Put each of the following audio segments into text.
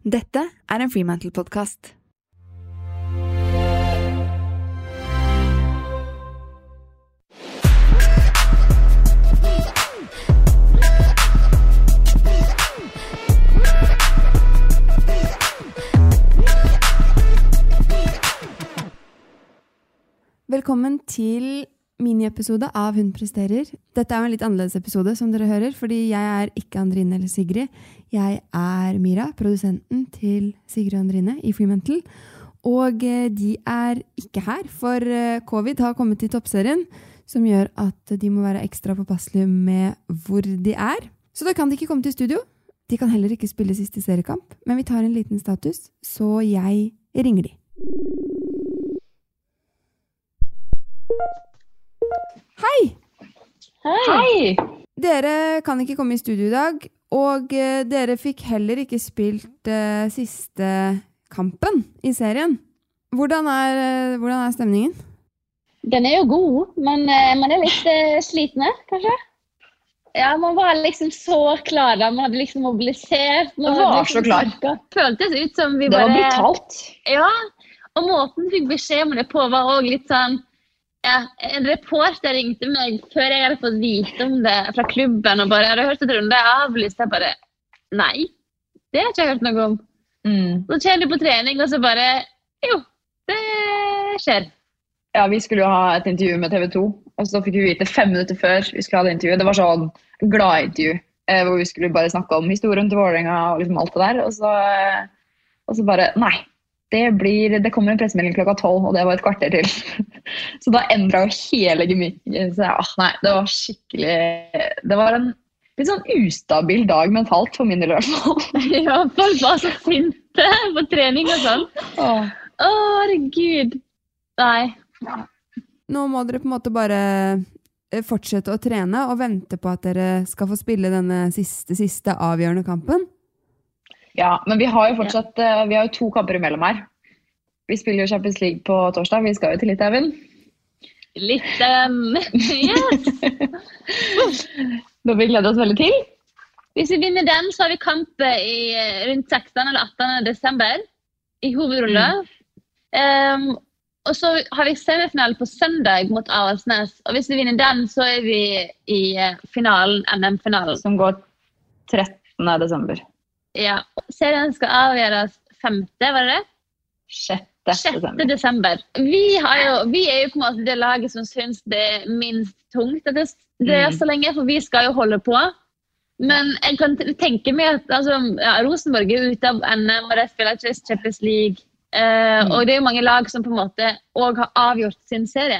Dette en Fremantle-podcast. Velkommen til miniepisode av Hun presterer. Dette en litt annerledes episode, som dere hører, fordi jeg ikke Andrine eller Sigrid. Jeg Mira, produsenten til Sigrid og Andrine i Fremantle. Og de ikke her, for covid har kommet til toppserien, som gjør at de må være ekstra påpasselige med hvor de Så da kan de ikke komme til studio. De kan heller ikke spille siste seriekamp, men vi tar en liten status, så jeg ringer de. Hei! Hei! Dere kan ikke komme i studio i dag, og dere fikk heller ikke spilt siste kampen i serien. Hvordan stemningen? Den jo god, men man litt slitne, kanskje. Ja, man var liksom så klar da. Man hadde liksom mobilisert. Man var liksom så klar. Føltes ut som vi det bare... Det var brutalt. Ja, og måten vi fikk beskjed om det på var også litt sånn... Ja, en reporter ringte meg før jeg hadde fått vite om det fra klubben, og bare, jeg hadde hørt et runde avlyst, jeg bare, nei, det har ikke jeg hørt noe om. Så kjenner du på trening, og så bare, jo, det skjer. Ja, vi skulle jo ha et intervju med TV 2, og så fikk vi vite 5 minutter før vi skulle ha det intervjuet. Det var sånn glad intervju, hvor vi skulle bare snakke om historien til Vålerenga og liksom alt det der, og så bare, nei. Det kommer en pressemelding klokka 12, og det var et kvarter til. Så da endret jo hele gemykken. Så nei, det var skikkelig... Det var en litt sånn ustabil dag mentalt for min del i hvert fall. Ja, folk var så sinte på trening og sånn. Herregud. Nei. Nå må dere på en måte bare fortsette å trene og vente på at dere skal få spille denne siste avgjørende kampen. Ja, men vi har jo fortsatt, vi har jo 2 kamper imellom her. Vi spiller jo Champions League på torsdag, vi skal jo til Litauen. Yes! Da vi gleder oss veldig til. Hvis vi vinner den, så har vi kamp rundt 16. eller 18. desember i hovedrulle. Og så har vi semifinale på søndag mot Avaldsnes, og hvis vi vinner den, så vi i finalen, NM-finalen. Som går 13. desember. Ja, serien skal avgjøres 5. var det det? 6. desember. Vi jo på en måte det laget som synes det minst tungt. Det så lenge, for vi skal jo holde på. Men jeg kan tenke meg at Rosenborg ute av NM, og de spiller ikke Champions League. Og det jo mange lag som på en måte også har avgjort sin serie.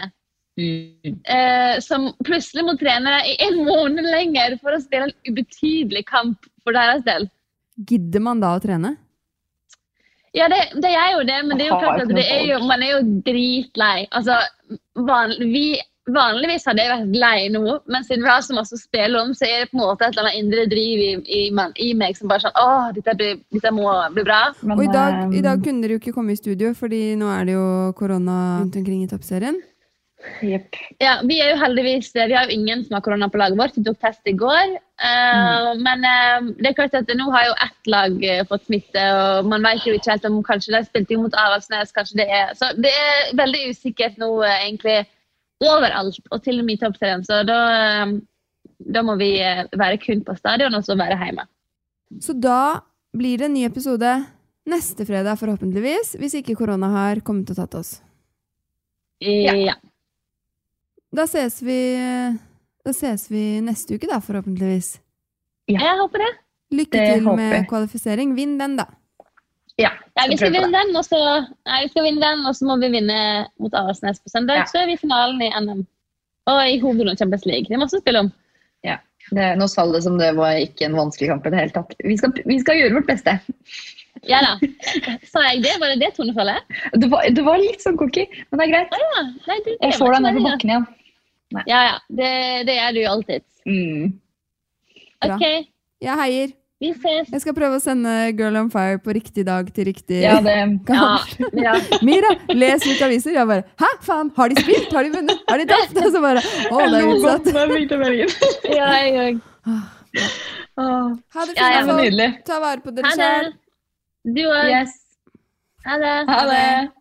Som plutselig må trene i 1 måned lenger for å spille en ubetydelig kamp for deres del. Gidder man da å trene? Ja, det jo det, men det jo klart at man jo dritlei. Altså, vanligvis hadde jeg vært lei nå, men siden vi har så masse å spille om, så det på en måte et eller annet indre driv i meg som bare sånn, dette må bli bra. Men, og i dag kunne dere jo ikke komme i studio, fordi nå det jo korona rundt omkring i toppserien. Yep. Ja, vi jo heldigvis, vi har jo ingen som har korona på laget vårt, vi tok test i går, men det klart at nå har jo ett lag fått smitte, og man vet jo ikke helt om kanskje de spilte jo mot Avaldsnes, kanskje så det veldig usikkert nå egentlig overalt, og til og med i toppserien, så da må vi være kun på stadion og så være hjemme. Så da blir det en ny episode neste fredag forhåpentligvis, hvis ikke korona har kommet og tatt oss. Ja. Da ses vi neste uke da, forhåpentligvis. Ja, jeg håper det. Lykke til med kvalifisering. Vinn den da. Ja, vi skal vinne den, og så må vi vinne mot Avaldsnes på søndag. Ja. Så vi i finalen i NM. Og i hovedrunden Champions League. Det må også spille om. Ja, nå sa det som det var ikke en vanskelig kamp i det hele tatt. Vi skal gjøre vårt beste. Ja da. Sa jeg det? Var det tonefallet? Det var litt sånn cocky, men det greit. Ja. Nei, jeg får deg ned på bakken igjen. Nei. Ja. Det du jo alltid. Ok. Jeg heier. Vi ses. Jeg skal prøve å sende Girl on Fire på riktig dag til riktig kamp. Ja. Mira, les litt aviser. Jeg bare, hæ, faen, har de spilt? Har de vunnet? Har de tatt? Og så bare, det utsatt. Ja, jeg òg. Ha det fint. Nydelig. Ta vare på dere selv. Du òg. Yes. Ha det. Ha det.